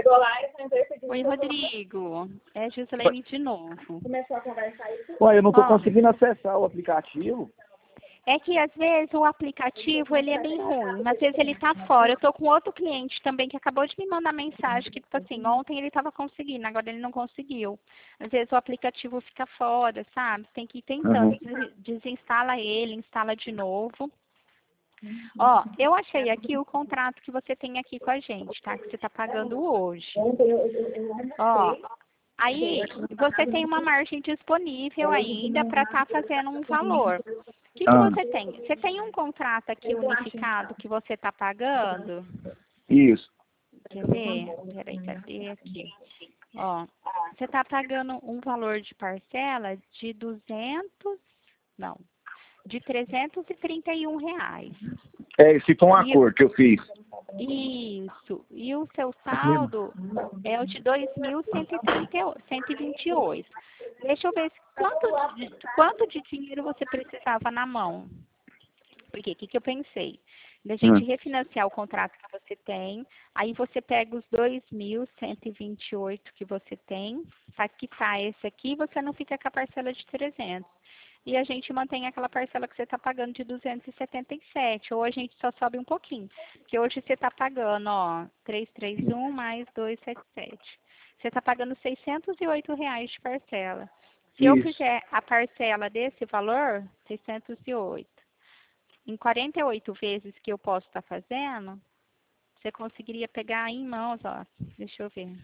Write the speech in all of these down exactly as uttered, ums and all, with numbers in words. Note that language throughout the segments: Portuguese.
chegou lá e sentou pedindo. Oi, Rodrigo. É Gislaine de novo. Começou a conversar isso. Ué, eu não tô Ó. conseguindo acessar o aplicativo. É que às vezes o aplicativo ele é bem ruim, mas às vezes ele tá fora. Eu tô com outro cliente também que acabou de me mandar mensagem que, tipo assim, ontem ele tava conseguindo, agora ele não conseguiu. Às vezes o aplicativo fica fora, sabe? Tem que ir tentando. Uhum. Desinstala ele, instala de novo. Ó, eu achei aqui o contrato que você tem aqui com a gente, tá? Que você tá pagando hoje. Ontem eu, eu, eu Ó, aí você tem uma margem disponível ainda para estar fazendo um valor. O que, que Ah, você tem? Você tem um contrato aqui unificado que você está pagando? isso. Quer ver? Peraí, cadê aqui? Ó, você está pagando um valor de parcela de duzentos, não, de trezentos e trinta e um reais. É, esse foi um E- acordo que eu fiz. Isso. E o seu saldo é o de dois mil cento e trinta e oito, cento e vinte e oito. Deixa eu ver se- quanto de, quanto de dinheiro você precisava na mão. Porque o que, que eu pensei? Da gente Hum. refinanciar o contrato que você tem, aí você pega os dois mil cento e vinte e oito que você tem, para quitar esse aqui, você não fica com a parcela de trezentos. E a gente mantém aquela parcela que você está pagando de duzentos e setenta e sete, ou a gente só sobe um pouquinho. Porque hoje você está pagando, ó, trezentos e trinta e um mais duzentos e setenta e sete. Você está pagando seiscentos e oito reais de parcela. Se eu Isso. fizer a parcela desse valor, seiscentos e oito, em quarenta e oito vezes que eu posso estar fazendo, você conseguiria pegar em mãos, ó, deixa eu ver.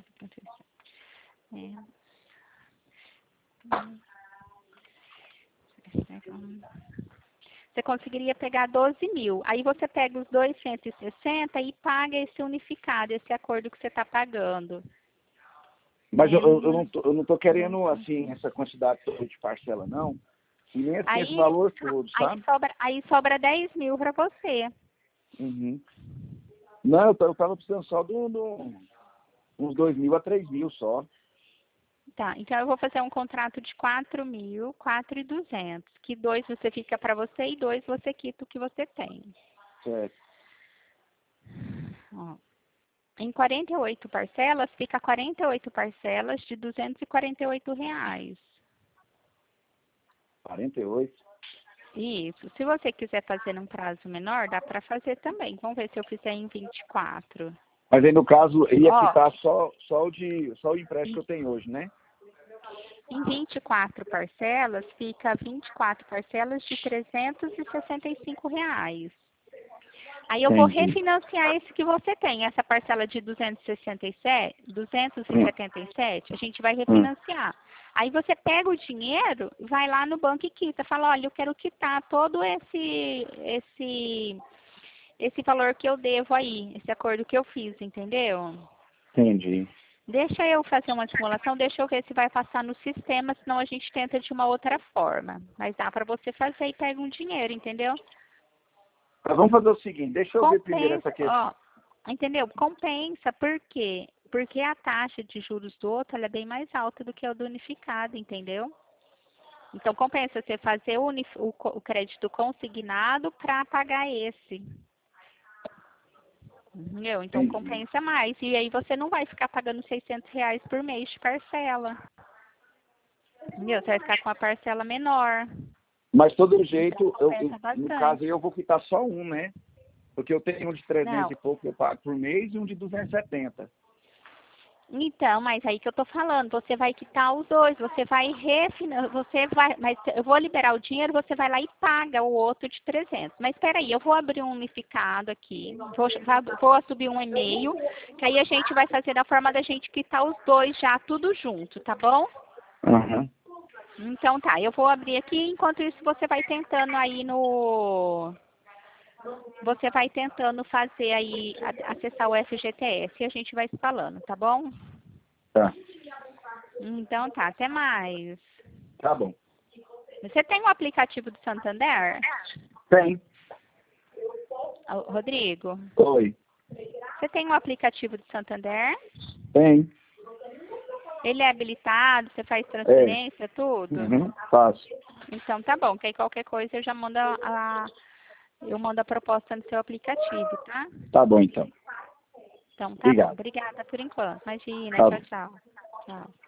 É. Você conseguiria pegar doze mil. Aí você pega os duzentos e sessenta e paga esse unificado, esse acordo que você está pagando. Mas É, eu, eu, eu não tô, eu não tô querendo, assim, essa quantidade toda de parcela, não. E nem assim, esse Aí, valor todo, aí, sabe? sobra, aí sobra dez mil para você. Uhum. Não, eu, t- eu tava precisando só de um- de um- uns dois mil a três mil só. Tá, então eu vou fazer um contrato de quatro mil, quatro mil e duzentos, que dois você fica para você e dois você quita o que você tem. Certo. Ó. Em quarenta e oito parcelas, fica quarenta e oito parcelas de duzentos e quarenta e oito reais. quarenta e oito. Isso. Se você quiser fazer num prazo menor, dá para fazer também. Vamos ver se eu fizer em vinte e quatro. Mas aí, no caso, ia Ó, quitar só, só, o de, só o empréstimo que em, eu tenho hoje, né? em vinte e quatro parcelas, fica vinte e quatro parcelas de trezentos e sessenta e cinco reais. Aí eu vou Entendi. refinanciar esse que você tem, essa parcela de duzentos e sessenta e sete, duzentos e setenta e sete, a gente vai Hum. refinanciar. Aí você pega o dinheiro, vai lá no banco e quita, fala, olha, eu quero quitar todo esse esse esse valor que eu devo aí, esse acordo que eu fiz, entendeu? Entendi. Deixa eu fazer uma simulação, deixa eu ver se vai passar no sistema, senão a gente tenta de uma outra forma. Mas dá para você fazer e pega um dinheiro, entendeu? Mas vamos fazer o seguinte, deixa eu ver primeiro Compensa, essa questão. ó, entendeu? Compensa, por quê? Porque a taxa de juros do outro ela é bem mais alta do que a do unificado, entendeu? Então compensa você fazer o, unif- o co- o crédito consignado para pagar esse. Entendeu? Então Entendi. compensa mais. E aí você não vai ficar pagando seiscentos reais por mês de parcela. Entendeu? Você vai ficar com a parcela menor. Mas todo Então jeito, eu, eu- compensa no caso bastante. aí eu vou quitar só um, né? Porque eu tenho um de trezentos Não. e pouco que eu pago por mês e um de duzentos e setenta. Então, mas aí que eu tô falando, você vai quitar os dois, você vai refinar, você vai, mas eu vou liberar o dinheiro, você vai lá e paga o outro de trezentos. Mas espera aí, eu vou abrir um unificado aqui, vou, va- vou subir um e-mail, que aí a gente vai fazer da forma da gente quitar os dois já tudo junto, tá bom? Uhum. Então tá, eu vou abrir aqui, enquanto isso você vai tentando aí no... Você vai tentando fazer aí, a- acessar o F G T S e a gente vai se falando, tá bom? Tá. Então tá, até mais. Tá bom. Você tem o aplicativo do Santander? Tem. Ô, Rodrigo, Oi. você tem o aplicativo do Santander? Tem. Ele é habilitado, você faz É. transferência, tudo? Uhum. Faço. Então tá bom, que aí qualquer coisa eu já mando a, a- eu mando a proposta no seu aplicativo, tá? Tá bom, então. Então tá Obrigado. bom. Obrigada por enquanto. Imagina. Tá Tchau, bom. tchau. Tchau.